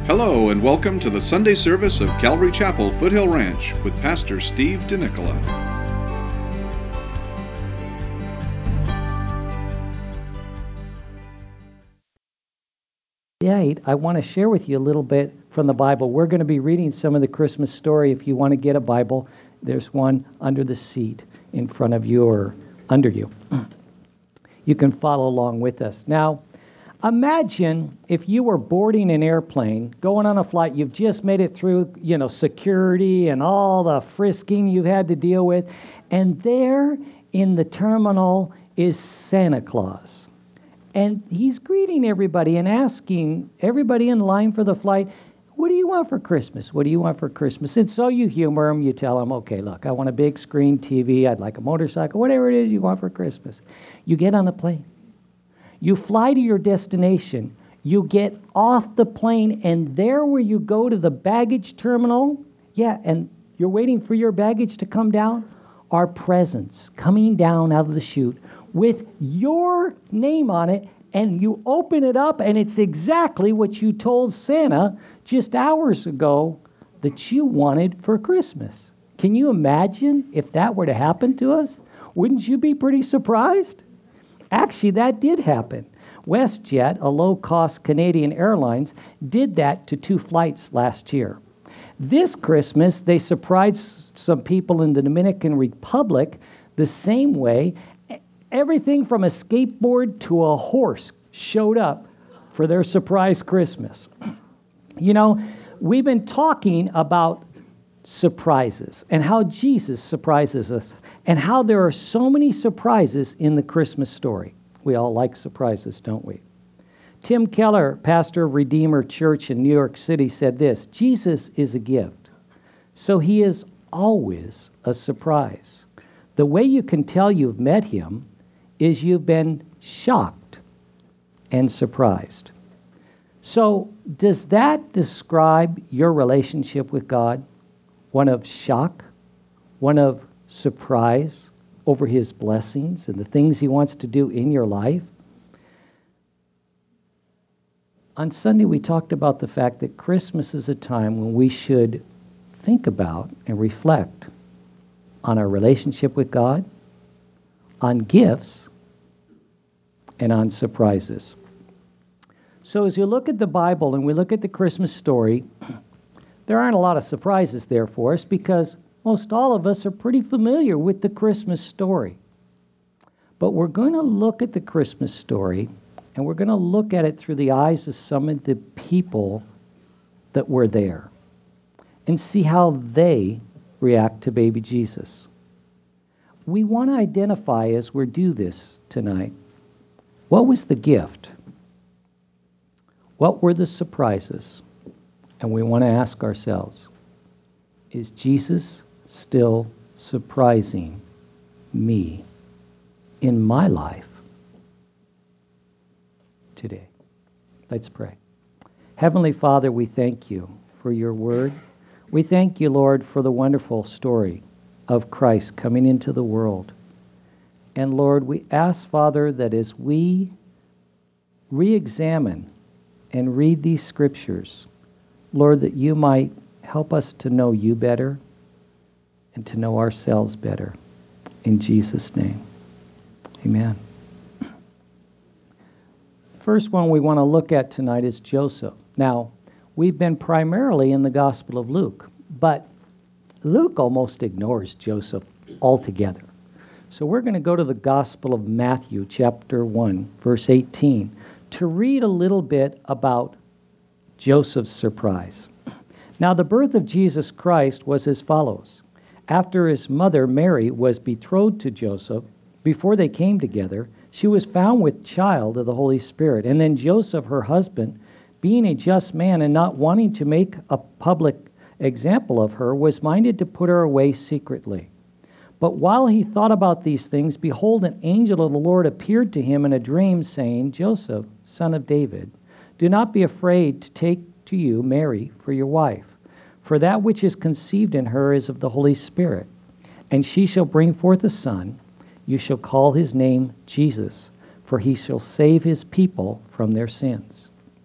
Hello and welcome to the Sunday service of Calvary Chapel, Foothill Ranch with Pastor Steve DeNicola. I want to share with you a little bit from the Bible. We're going to be reading some of the Christmas story. If you want to get a Bible, there's one under the seat in front of you or under you. You can follow along with us. Now, imagine if you were boarding an airplane, going on a flight, you've just made it through, security and all the frisking you've had to deal with, and there in the terminal is Santa Claus. And he's greeting everybody and asking everybody in line for the flight, what do you want for Christmas? What do you want for Christmas? And so you humor him. You tell him, okay, look, I want a big screen TV. I'd like a motorcycle, whatever it is you want for Christmas. You get on the plane. You fly to your destination. You get off the plane, and there where you go to the baggage terminal, and you're waiting for your baggage to come down, are presents coming down out of the chute with your name on it, and you open it up, and it's exactly what you told Santa just hours ago that you wanted for Christmas. Can you imagine if that were to happen to us? Wouldn't you be pretty surprised? Actually, that did happen. WestJet, a low-cost Canadian Airlines, did that to 2 flights last year. This Christmas, they surprised some people in the Dominican Republic the same way. Everything from a skateboard to a horse showed up for their surprise Christmas. We've been talking about surprises and how Jesus surprises us and how there are so many surprises in the Christmas story. We all like surprises, don't we? Tim Keller, pastor of Redeemer Church in New York City, said this: Jesus is a gift, so he is always a surprise. The way you can tell you've met him is you've been shocked and surprised. So does that describe your relationship with God? One of shock, one of surprise over his blessings and the things he wants to do in your life? On Sunday, we talked about the fact that Christmas is a time when we should think about and reflect on our relationship with God, on gifts, and on surprises. So as you look at the Bible and we look at the Christmas story, there aren't a lot of surprises there for us because most all of us are pretty familiar with the Christmas story. But we're going to look at the Christmas story, and we're going to look at it through the eyes of some of the people that were there and see how they react to baby Jesus. We want to identify, as we do this tonight, what was the gift? What were the surprises? And we want to ask ourselves, is Jesus still surprising me in my life today? Let's pray. Heavenly Father, we thank you for your word. We thank you, Lord, for the wonderful story of Christ coming into the world. And Lord, we ask, Father, that as we re-examine and read these scriptures, Lord, that you might help us to know you better and to know ourselves better. In Jesus' name, amen. First one we want to look at tonight is Joseph. Now, we've been primarily in the Gospel of Luke, but Luke almost ignores Joseph altogether. So we're going to go to the Gospel of Matthew, chapter 1, verse 18, to read a little bit about Joseph's surprise. Now, the birth of Jesus Christ was as follows. After his mother Mary was betrothed to Joseph, before they came together, she was found with child of the Holy Spirit. And then Joseph, her husband, being a just man and not wanting to make a public example of her, was minded to put her away secretly. But while he thought about these things, behold, an angel of the Lord appeared to him in a dream, saying, Joseph, son of David, do not be afraid to take to you Mary for your wife, for that which is conceived in her is of the Holy Spirit. And she shall bring forth a son. You shall call his name Jesus, for he shall save his people from their sins.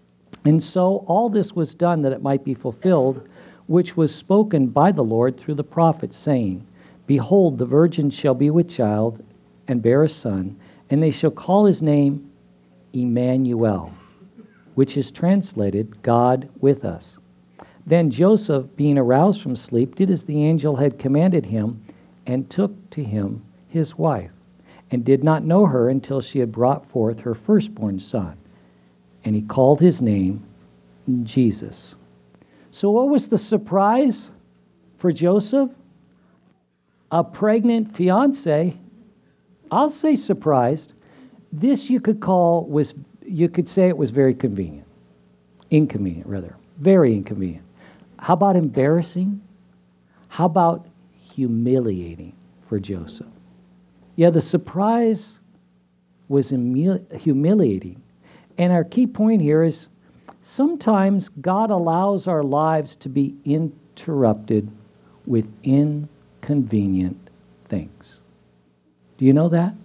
And so all this was done that it might be fulfilled, which was spoken by the Lord through the prophet, saying, Behold, the virgin shall be with child, and bear a son, and they shall call his name Emmanuel, which is translated, God with us. Then Joseph, being aroused from sleep, did as the angel had commanded him, and took to him his wife, and did not know her until she had brought forth her firstborn son. And he called his name Jesus. So what was the surprise for Joseph? A pregnant fiance. I'll say surprised. This you could say it was very convenient. Inconvenient, rather. Very inconvenient. How about embarrassing? How about humiliating for Joseph? Yeah, the surprise was humiliating. And our key point here is sometimes God allows our lives to be interrupted with inconvenient things. Do you know that?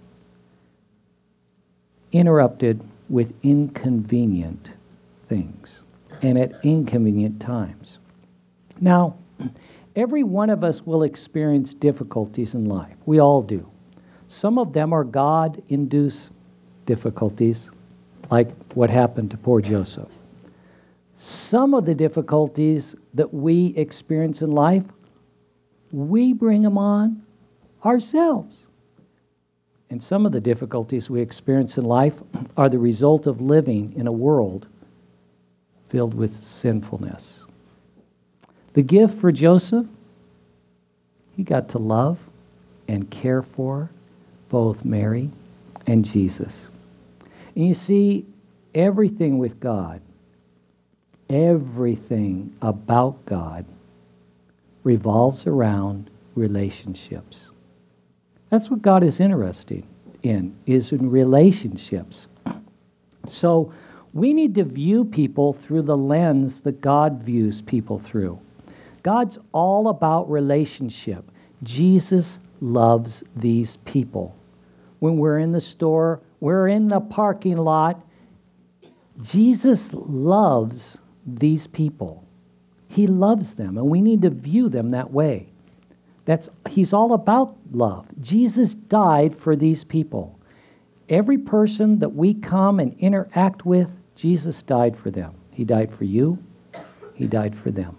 Interrupted with inconvenient things and at inconvenient times. Now, every one of us will experience difficulties in life. We all do. Some of them are God-induced difficulties, like what happened to poor Joseph. Some of the difficulties that we experience in life, we bring them on ourselves. And some of the difficulties we experience in life are the result of living in a world filled with sinfulness. The gift for Joseph, he got to love and care for both Mary and Jesus. And you see, everything with God, everything about God revolves around relationships. That's what God is interested in, is in relationships. So we need to view people through the lens that God views people through. God's all about relationship. Jesus loves these people. When we're in the store, we're in the parking lot, Jesus loves these people. He loves them, and we need to view them that way. He's all about love. Jesus died for these people. Every person that we come and interact with, Jesus died for them. He died for you. He died for them.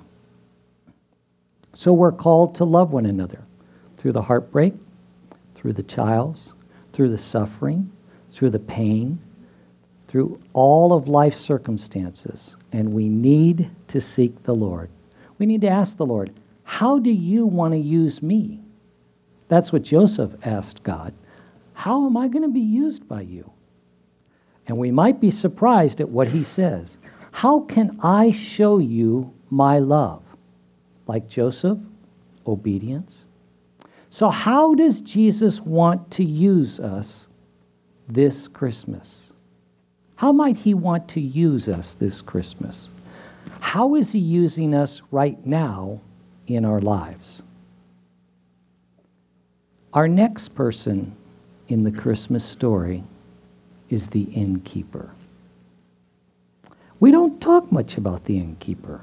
So we're called to love one another through the heartbreak, through the trials, through the suffering, through the pain, through all of life's circumstances. And we need to seek the Lord. We need to ask the Lord, how do you want to use me? That's what Joseph asked God. How am I going to be used by you? And we might be surprised at what he says. How can I show you my love? Like Joseph, obedience. So how does Jesus want to use us this Christmas? How might he want to use us this Christmas? How is he using us right now in our lives? Our next person in the Christmas story is the innkeeper. We don't talk much about the innkeeper.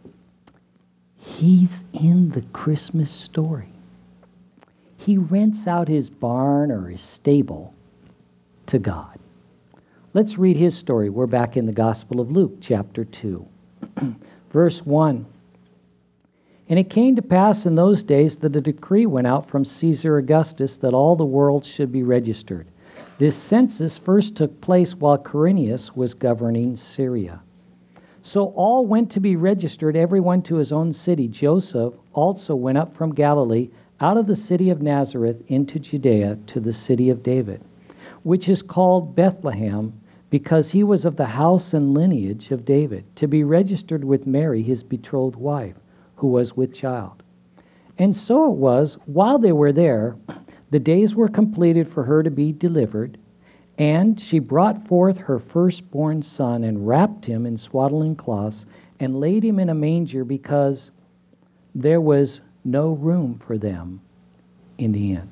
He's in the Christmas story. He rents out his barn or his stable to God. Let's read his story. We're back in the Gospel of Luke, chapter 2. Verse 1. And it came to pass in those days that a decree went out from Caesar Augustus that all the world should be registered. This census first took place while Quirinius was governing Syria. So all went to be registered, everyone to his own city. Joseph also went up from Galilee, out of the city of Nazareth, into Judea, to the city of David, which is called Bethlehem, because he was of the house and lineage of David, to be registered with Mary, his betrothed wife, who was with child. And so it was, while they were there, the days were completed for her to be delivered, and she brought forth her firstborn son, and wrapped him in swaddling cloths, and laid him in a manger, because there was no room for them in the inn.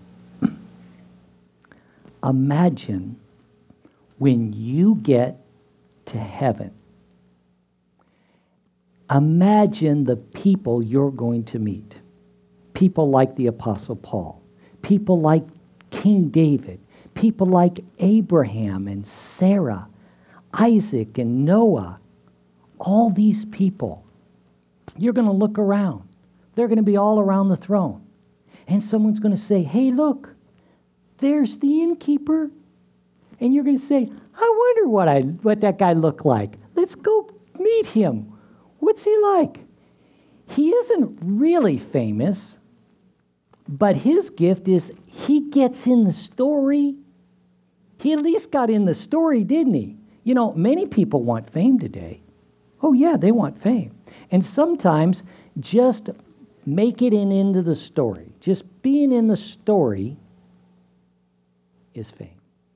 Imagine when you get to heaven Imagine the people you're going to meet. People like the Apostle Paul. People like King David. People like Abraham and Sarah, Isaac and Noah. All these people. You're going to look around. They're going to be all around the throne. And someone's going to say, hey, look, there's the innkeeper. And you're going to say, I wonder what that guy looked like. Let's go meet him. What's he like? He isn't really famous, but his gift is he gets in the story. He at least got in the story, didn't he? You know, many people want fame today. Oh, yeah, they want fame. And sometimes just make it into the story. Just being in the story is fame.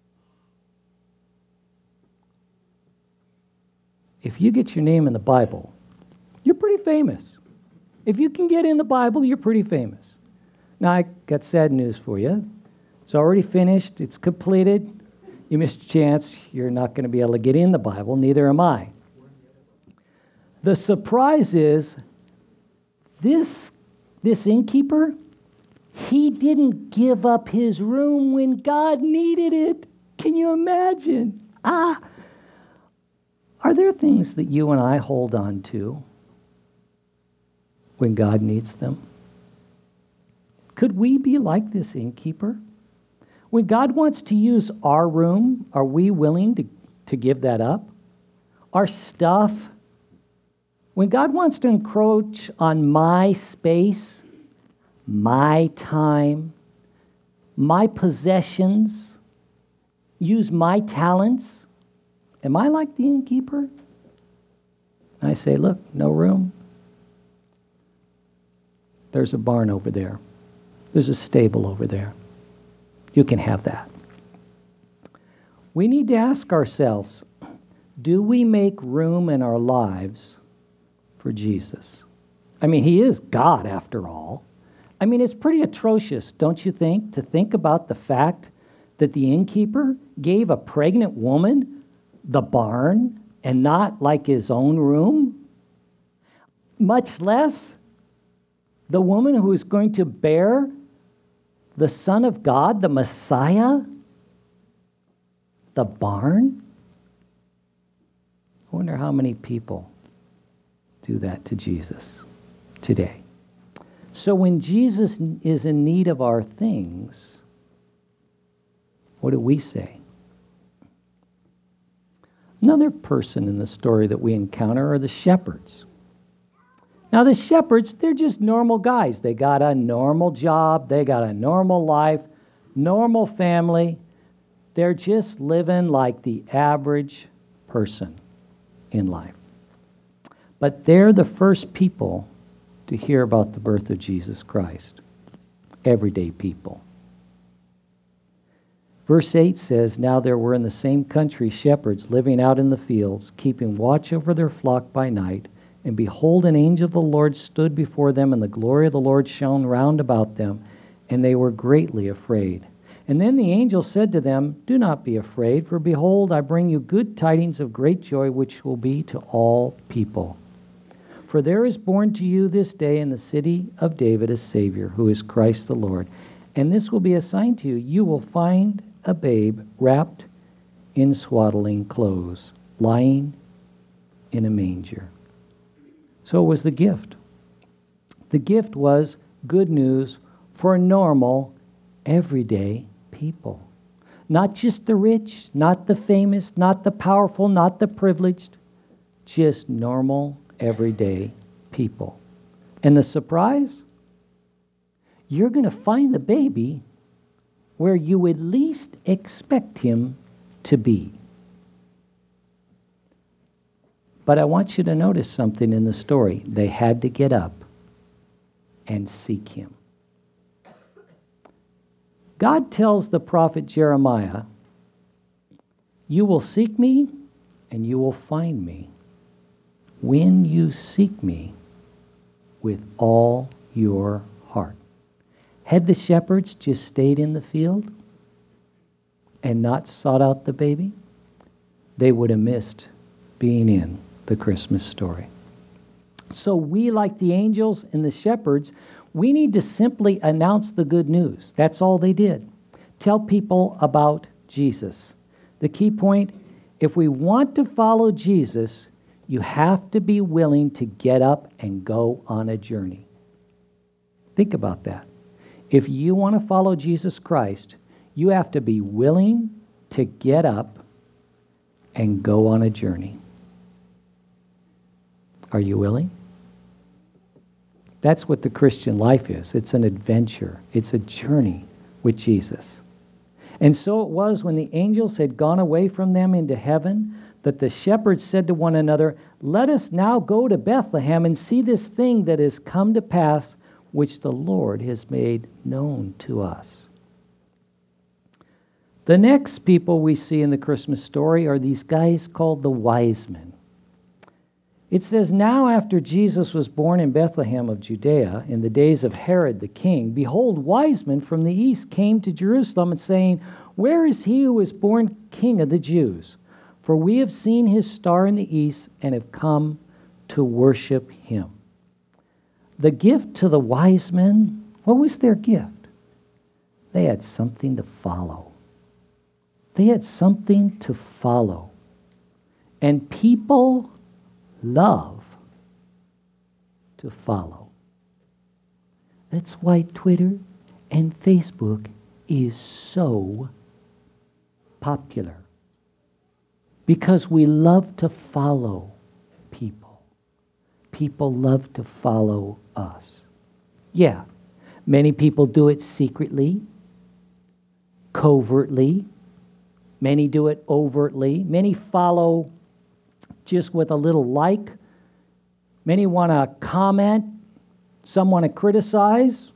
If you get your name in the Bible, you're pretty famous. If you can get in the Bible, you're pretty famous. Now, I got sad news for you. It's already finished. It's completed. You missed a chance. You're not going to be able to get in the Bible. Neither am I. The surprise is this innkeeper, he didn't give up his room when God needed it. Can you imagine? Are there things that you and I hold on to when God needs them? Could we be like this innkeeper? When God wants to use our room, are we willing to give that up? Our stuff? When God wants to encroach on my space, my time, my possessions, use my talents, am I like the innkeeper? I say, look, no room. There's a barn over there. There's a stable over there. You can have that. We need to ask ourselves, do we make room in our lives for Jesus? I mean, he is God after all. I mean, it's pretty atrocious, don't you think, to think about the fact that the innkeeper gave a pregnant woman the barn and not like his own room? Much less the woman who is going to bear the Son of God, the Messiah, the barn? I wonder how many people do that to Jesus today. So when Jesus is in need of our things, what do we say? Another person in the story that we encounter are the shepherds. Now the shepherds, they're just normal guys. They got a normal job. They got a normal life, normal family. They're just living like the average person in life. But they're the first people to hear about the birth of Jesus Christ. Everyday people. Verse 8 says, now there were in the same country shepherds living out in the fields, keeping watch over their flock by night. And behold, an angel of the Lord stood before them, and the glory of the Lord shone round about them, and they were greatly afraid. And then the angel said to them, do not be afraid, for behold, I bring you good tidings of great joy, which will be to all people. For there is born to you this day in the city of David a Savior, who is Christ the Lord. And this will be a sign to you. You will find a babe wrapped in swaddling clothes, lying in a manger. So it was the gift. The gift was good news for normal, everyday people. Not just the rich, not the famous, not the powerful, not the privileged, just normal, everyday people. And the surprise? You're going to find the baby where you would least expect him to be. But I want you to notice something in the story. They had to get up and seek him. God tells the prophet Jeremiah, you will seek me and you will find me when you seek me with all your heart. Had the shepherds just stayed in the field and not sought out the baby, they would have missed being in the Christmas story. So we, like the angels and the shepherds, we need to simply announce the good news. That's all they did. Tell people about Jesus. The key point, if we want to follow Jesus, you have to be willing to get up and go on a journey. Think about that. If you want to follow Jesus Christ, you have to be willing to get up and go on a journey. Are you willing? That's what the Christian life is. It's an adventure. It's a journey with Jesus. And so it was when the angels had gone away from them into heaven that the shepherds said to one another, "Let us now go to Bethlehem and see this thing that has come to pass, which the Lord has made known to us." The next people we see in the Christmas story are these guys called the wise men. It says, "Now after Jesus was born in Bethlehem of Judea, in the days of Herod the king, behold, wise men from the east came to Jerusalem and saying, 'Where is he who was born King of the Jews? For we have seen his star in the east and have come to worship him.'" The gift to the wise men, what was their gift? They had something to follow. They had something to follow. And people love to follow. That's why Twitter and Facebook is so popular. Because we love to follow people. People love to follow us. Yeah, many people do it secretly, covertly. Many do it overtly. Many follow just with a little like. Many want to comment. Some want to criticize.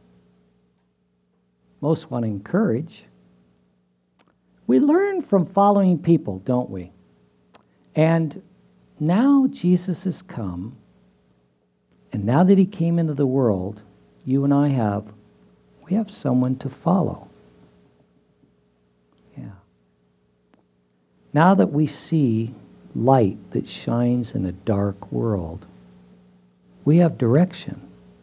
Most want to encourage. We learn from following people, don't we? And now Jesus has come, and now that he came into the world, you and I have someone to follow. Yeah. Now that we see light that shines in a dark world, we have direction.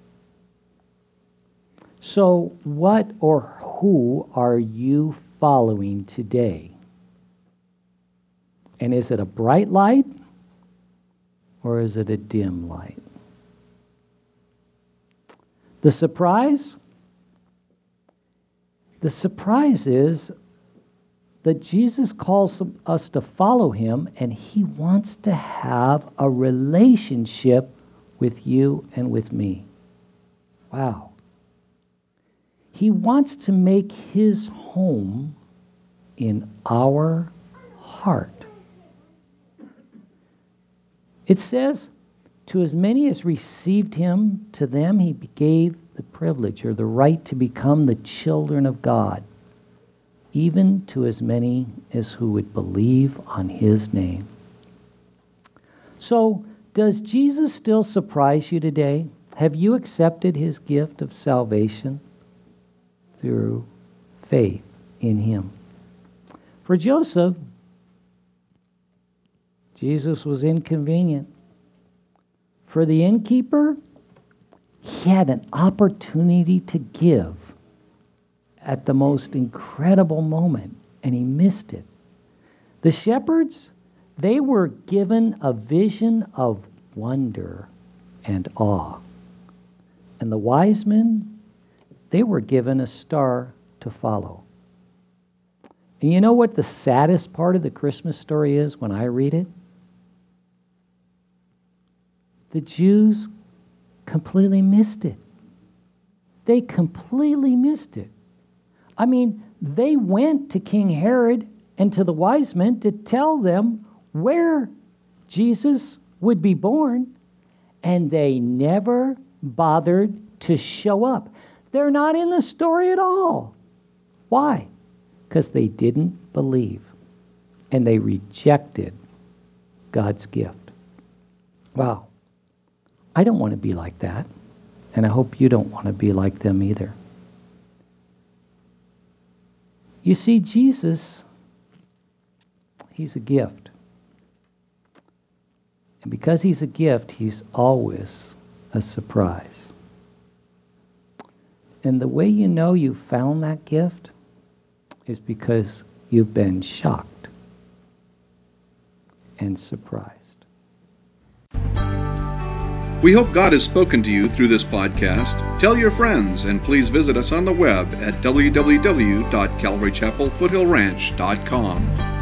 So what or who are you following today? And is it a bright light or is it a dim light? The surprise? The surprise is that Jesus calls us to follow him, and he wants to have a relationship with you and with me. Wow. He wants to make his home in our heart. It says, "To as many as received him, to them he gave the privilege or the right to become the children of God, even to as many as who would believe on his name." So, does Jesus still surprise you today? Have you accepted his gift of salvation through faith in him? For Joseph, Jesus was inconvenient. For the innkeeper, he had an opportunity to give at the most incredible moment, and he missed it. The shepherds, they were given a vision of wonder and awe. And the wise men, they were given a star to follow. And you know what the saddest part of the Christmas story is when I read it? The Jews completely missed it. They completely missed it. I mean, they went to King Herod and to the wise men to tell them where Jesus would be born, and they never bothered to show up. They're not in the story at all. Why? Because they didn't believe, and they rejected God's gift. Wow. I don't want to be like that, and I hope you don't want to be like them either. You see, Jesus, he's a gift. And because he's a gift, he's always a surprise. And the way you know you found that gift is because you've been shocked and surprised. We hope God has spoken to you through this podcast. Tell your friends, and please visit us on the web at www.calvarychapelfoothillranch.com.